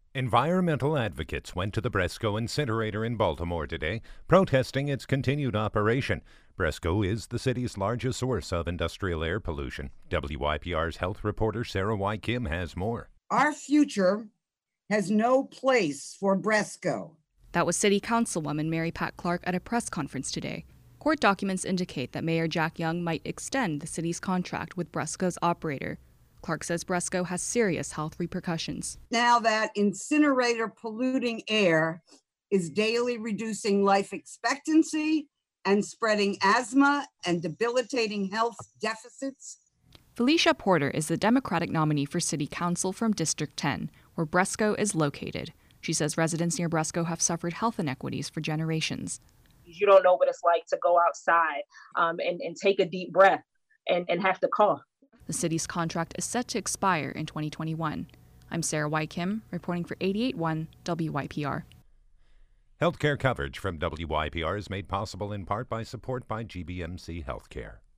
Environmental advocates went to the Bresco incinerator in Baltimore today, protesting its continued operation. Bresco is the city's largest source of industrial air pollution. WYPR's health reporter Sarah Y. Kim has more. Our future has no place for Bresco. That was City Councilwoman Mary Pat Clark at a press conference today. Court documents indicate that Mayor Jack Young might extend the city's contract with Bresco's operator. Clark says Bresco has serious health repercussions. Now that incinerator polluting air is daily reducing life expectancy and spreading asthma and debilitating health deficits. Felicia Porter is the Democratic nominee for City Council from District 10, where Bresco is located. She says residents near Bresco have suffered health inequities for generations. You don't know what it's like to go outside and take a deep breath and have to cough. The city's contract is set to expire in 2021. I'm Sarah Y. Kim, reporting for 88.1 WYPR. Healthcare coverage from WYPR is made possible in part by support by GBMC Healthcare.